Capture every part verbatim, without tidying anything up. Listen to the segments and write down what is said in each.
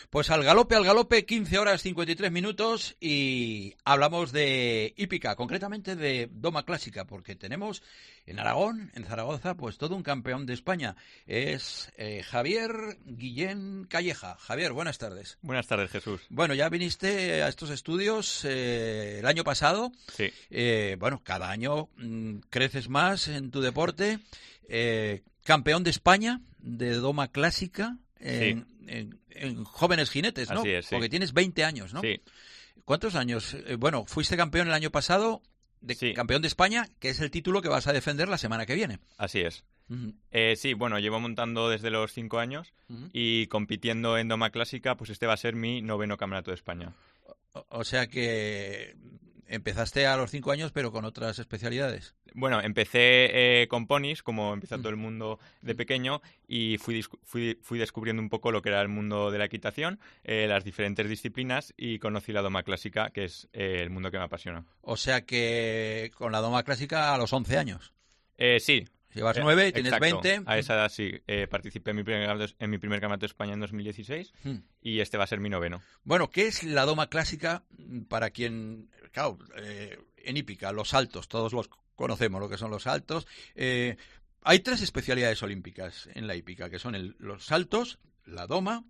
Pues al galope, al galope, quince horas cincuenta y tres minutos y hablamos de hípica, concretamente de doma clásica, porque tenemos en Aragón, en Zaragoza, pues todo un campeón de España. Es eh, Javier Guillén Calleja. Javier, buenas tardes. Buenas tardes, Jesús. Bueno, ya viniste a estos estudios eh, el año pasado. Sí. Eh, bueno, cada año mmm, creces más en tu deporte. Eh, campeón de España de doma clásica. En, Sí. en, en jóvenes jinetes, ¿no? Así es, sí. Porque tienes veinte años, ¿no? Sí. ¿Cuántos años? Eh, bueno, fuiste campeón el año pasado, de, Sí. campeón de España, que es el título que vas a defender la semana que viene. Así es. Uh-huh. Eh, sí, bueno, llevo montando desde los cinco años Uh-huh. y compitiendo en doma clásica, pues este va a ser mi noveno campeonato de España. O, o sea que empezaste a los cinco años, pero con otras especialidades. Bueno, empecé eh, con ponis, como empieza Mm. todo el mundo de pequeño, y fui, dis- fui, fui descubriendo un poco lo que era el mundo de la equitación, eh, las diferentes disciplinas, y conocí la doma clásica, que es eh, el mundo que me apasiona. O sea que con la doma clásica a los once años. Eh, sí. Llevas Eh, nueve, tienes exacto. veinte. A esa edad sí. Eh, participé en mi, primer, campeonato- en mi primer campeonato de España en dos mil dieciséis Mm. y este va a ser mi noveno. Bueno, ¿qué es la doma clásica para quien, claro, eh, en hípica, los saltos, todos los conocemos lo que son los saltos. Eh, hay tres especialidades olímpicas en la hípica, que son el, los saltos, la doma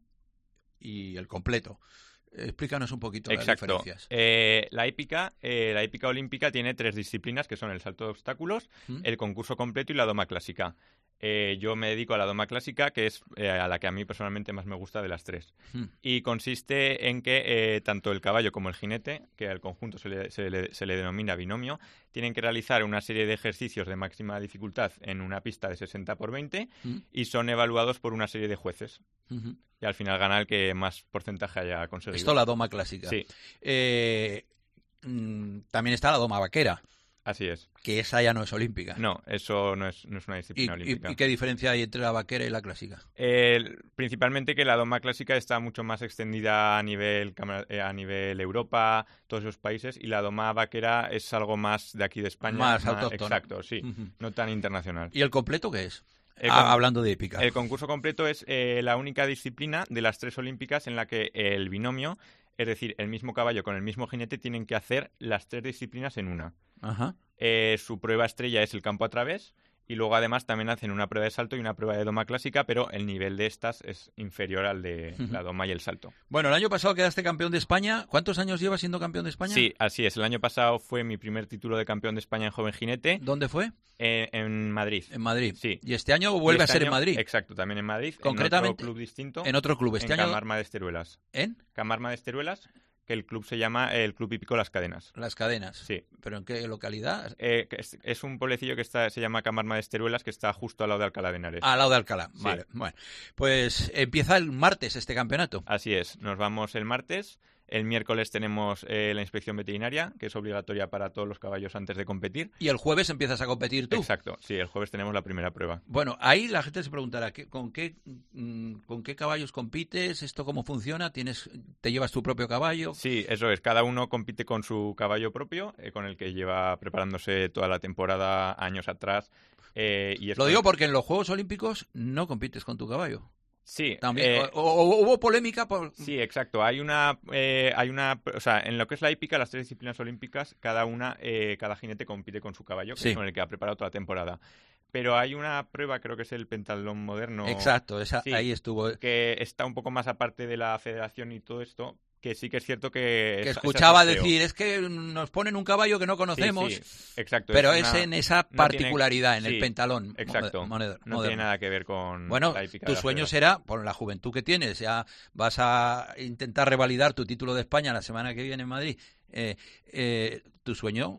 y el completo. Eh, explícanos un poquito las Exacto. diferencias. Eh, la hípica, eh, la hípica olímpica tiene tres disciplinas, que son el salto de obstáculos, ¿Mm? el concurso completo y la doma clásica. Eh, yo me dedico a la doma clásica, que es eh, a la que a mí personalmente más me gusta de las tres. ¿Mm? Y consiste en que eh, tanto el caballo como el jinete, que al conjunto se le, se, le, se le denomina binomio, tienen que realizar una serie de ejercicios de máxima dificultad en una pista de sesenta por veinte ¿Mm? y son evaluados por una serie de jueces. Uh-huh. Y al final gana el que más porcentaje haya conseguido. Esto la doma clásica. Sí. Eh, mm, también está la doma vaquera, Así es. que esa ya no es olímpica. No, eso no es, no es una ¿Y, disciplina y, olímpica. ¿Y qué diferencia hay entre la vaquera y la clásica? Eh, principalmente que la doma clásica está mucho más extendida a nivel, cama- eh, a nivel Europa, todos esos países, y la doma vaquera es algo más de aquí de España. Más autóctono. Exacto, sí. Uh-huh. No tan internacional. ¿Y el completo qué es? El Ah, con- hablando de hípica. El concurso completo es eh, la única disciplina de las tres olímpicas en la que el binomio, es decir, el mismo caballo con el mismo jinete, tienen que hacer las tres disciplinas en una. Ajá. Eh, su prueba estrella es el campo a través y luego además también hacen una prueba de salto y una prueba de doma clásica, pero el nivel de estas es inferior al de Ujú. la doma y el salto. Bueno, el año pasado quedaste campeón de España. ¿Cuántos años llevas siendo campeón de España? Sí, así es. El año pasado fue mi primer título de campeón de España en joven jinete ¿Dónde fue? eh, en Madrid. En Madrid. Sí. Y este año vuelve Y este a ser en año- Madrid. Exacto, también en Madrid. Concretamente, en otro club distinto. En otro club. Este en año. Camarma de Esteruelas. ¿En? Camarma de Esteruelas, que el club se llama el Club Hípico Las Cadenas. Las Cadenas. Sí. ¿Pero en qué localidad? Eh, que es, es un pueblecillo que está, se llama Camarma de Esteruelas, que está justo al lado de Alcalá de Henares. Al lado de Alcalá. Sí. Vale. Bueno, pues empieza el martes este campeonato. Así es, nos vamos el martes. El miércoles tenemos eh, la inspección veterinaria, que es obligatoria para todos los caballos antes de competir. Y el jueves empiezas a competir tú. Exacto, sí, el jueves tenemos la primera prueba. Bueno, ahí la gente se preguntará ¿qué- con qué mm, con qué caballos compites, esto cómo funciona, tienes te llevas tu propio caballo. Sí, eso es, cada uno compite con su caballo propio, eh, con el que lleva preparándose toda la temporada años atrás. eh, y es Lo con- digo porque en los Juegos Olímpicos no compites con tu caballo. Sí, También eh, o, o- hubo polémica por sí, exacto. Hay una, eh, hay una, o sea, en lo que es la hípica, las tres disciplinas olímpicas, cada una, eh, cada jinete compite con su caballo, que Sí. es con el que ha preparado toda la temporada. Pero hay una prueba, creo que es el pentatlón moderno. Exacto, esa, Sí. ahí estuvo. Que está un poco más aparte de la federación y todo esto, que sí que es cierto que... Que es- escuchaba es sorteo. decir, es que nos ponen un caballo que no conocemos, Sí, sí, exacto. pero es es una- en esa no tiene- particularidad, en el sí, pentalón. Exacto. mo- moder- No moderno. tiene nada que ver con Bueno, la hípica tu de la sueño federación. será, por la juventud que tienes, ya vas a intentar revalidar tu título de España la semana que viene en Madrid. Eh, eh, tu sueño,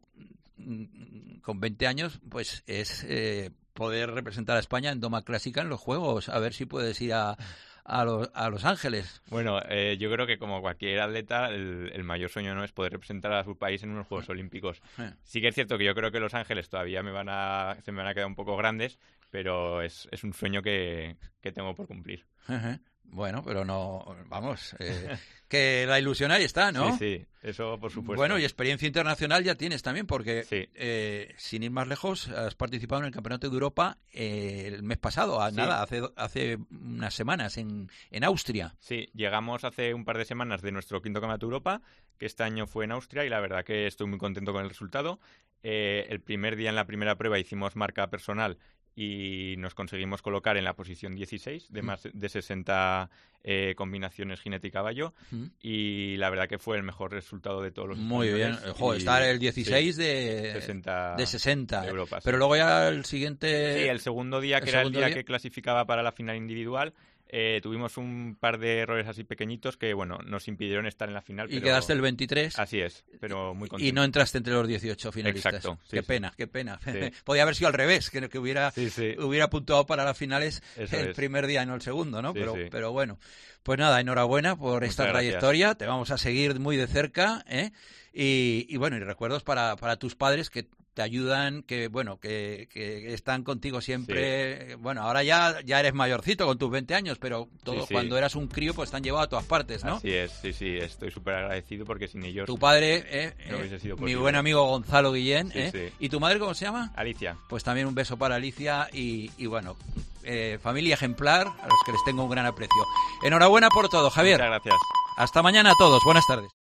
mm, con veinte años, pues es eh, poder representar a España en doma clásica en los Juegos, a ver si puedes ir a, a, los, a Los Ángeles. Bueno, eh, yo creo que como cualquier atleta, el, el mayor sueño no es poder representar a su país en unos Juegos Olímpicos. Eh. Sí que es cierto que yo creo que Los Ángeles todavía me van a, se me van a quedar un poco grandes, pero es, es un sueño que, que tengo por cumplir. Ajá. Bueno, pero no, vamos, eh, que la ilusión ahí está, ¿no? Sí, sí, eso por supuesto. Bueno, y experiencia internacional ya tienes también, porque sí. eh, sin ir más lejos, has participado en el Campeonato de Europa eh, el mes pasado, a, sí. nada, hace hace unas semanas en, en Austria. Sí, llegamos hace un par de semanas de nuestro quinto Campeonato de Europa, que este año fue en Austria, y la verdad que estoy muy contento con el resultado. Eh, el primer día en la primera prueba hicimos marca personal y nos conseguimos colocar en la posición dieciséis de más de sesenta eh, combinaciones jinete y caballo, uh-huh. y la verdad que fue el mejor resultado de todos los Muy bien, Joder, estar el dieciséis sí, de, sesenta de sesenta de Europa, pero sí. Luego ya el siguiente... Sí, el segundo día, que el era el día, día que clasificaba para la final individual, Eh, tuvimos un par de errores así pequeñitos que, bueno, nos impidieron estar en la final. Y pero... quedaste el veintitrés. Así es, pero muy contento. Y no entraste entre los dieciocho finalistas. Exacto. Sí, qué sí. pena, qué pena. Sí. Podía haber sido al revés, que, que hubiera, sí, sí. hubiera puntuado para las finales Eso el es. primer día y no el segundo, ¿no? Sí, pero, sí. pero bueno, pues nada, enhorabuena por Muchas esta gracias. trayectoria. Te vamos a seguir muy de cerca, ¿eh? Y, y bueno, y recuerdos para, para tus padres que te ayudan, que bueno, que, que están contigo siempre. Sí. Bueno, ahora ya, ya eres mayorcito con tus veinte años, pero todo sí, sí. cuando eras un crío pues te han llevado a todas partes, ¿no? Así es, sí, sí, estoy súper agradecido porque sin ellos... Tu padre, eh, no hubiese sido mi posible. buen amigo Gonzalo Guillén, sí, eh, sí. ¿Y tu madre cómo se llama? Alicia. Pues también un beso para Alicia y, y bueno, eh, familia ejemplar a los que les tengo un gran aprecio. Enhorabuena por todo, Javier. Muchas gracias. Hasta mañana a todos, buenas tardes.